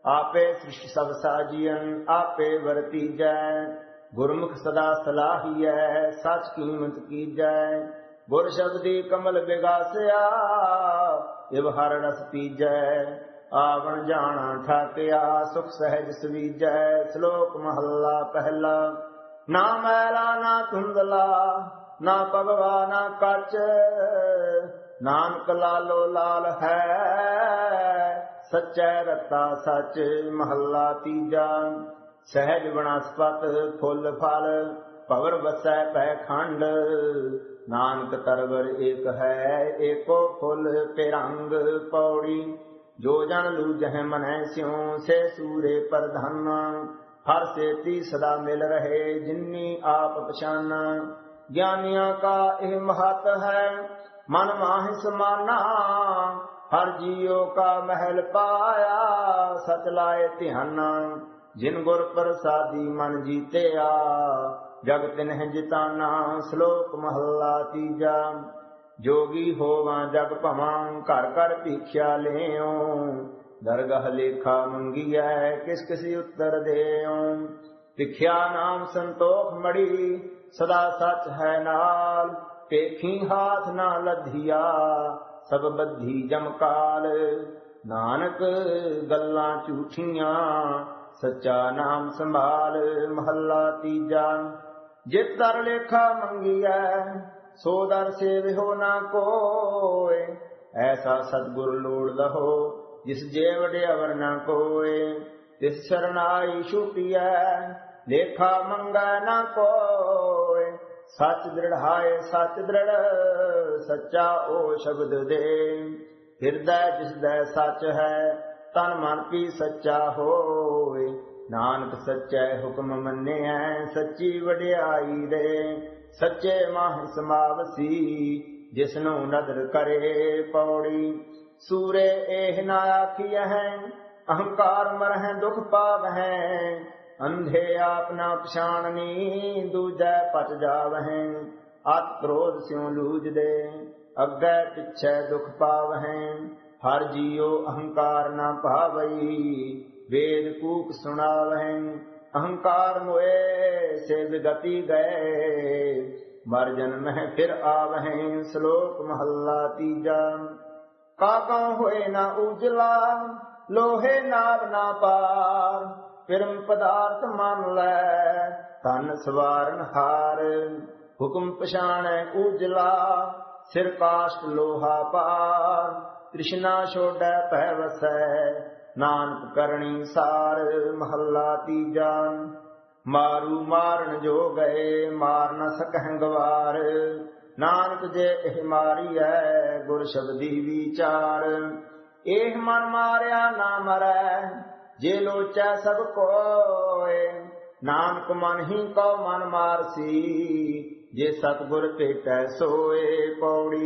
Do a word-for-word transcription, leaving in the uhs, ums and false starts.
आपे सृष्टि सब साजियन आपे वरतीजै। गुरमुख सदा सलाहियै सच कीमत कीजै। गुर शब्दी कमल बिगासया इव हर रस पीजै। आवण जाना ठाकिया सुख सहज सवीजै। श्लोक महला पहला। ना मैला ना धुंधला ना पगवा ना कच नानक लालो लाल है सच्चै रता सच। महला तीजा। सहज वनस्पत फुल फल भवर बसै पैखंड नानक तरवर एक है एको फुल पेरंग। पौड़ी जो जन लूजह मनै स्यों से सूरे प्रधान। हर सेती सदा मिल रहे जिन्नी आप पछाना। ज्ञानियों का यह महत है मन माहि समाना। हर जियो का महल पाया सच लाए ध्याना। जिन गुर प्रसादी मन जीतिया जग तिन्ह जिताना। श्लोक महला तीजा। जोगी होवा जग भवां घर घर भीख्या लेओ। दरगह लेखा मंगिया किस किसी उत्तर देओ। भिख्या नाम संतोख मड़ी सदा सच है नाल। पेखी हाथ ना लधिया सब बद्धी जमकाल। नानक गल्लां झूठियां सच्चा नाम संभाल। महला तीजा। जित दर लेखा मंगिया सो दर सेविहो ना कोय। ऐसा सतगुर लोड़ लहो जिस जेवड़े अवर न कोय। तिस शरणाई छुपिया लेखा मंगा न कोय। सच दृढ़ाए सच दृढ़ सच्चा ओ शब्द दे। हृदय जिसदै सच है तन मन भी सच्चा होय। नानक सच्चै हुक्म मन्ने सच्ची वड्याई दे। सच्चे माह समावसी जिसनु नदर करे। पौड़ी सूरे एह ना आखिय हैं अहंकार मरह दुख पावह। अंधे आप न पछाणनी दूजै पच जावह। अत क्रोध स्यों लूज दे अग्गै पिछै दुख पावह। हर जियो अहंकार न भावई वेद कूक सुनावह। अहंकार मोए से विगति गए मर जन्म है फिर आवह। श्लोक महला तीजा। काका होए ना उजला लोहे नाग ना पार। पिरम पदार्थ मान लै तन सवारन हार। हुक्म पछाणै उजला सिर काष्ट लोहा पार। तृष्णा छोड़ै पै वसै नानक करणी सार। महला तीजा। मारू मारन जो गए मार न सकह गवार। नानक जे एह मारी है गुर शब्दी विचार। एह मन मारिया ना मरै जे लोचै सब कोय। नानक मन ही को मन मारसी जे सतगुर भेटै सोए। पौड़ी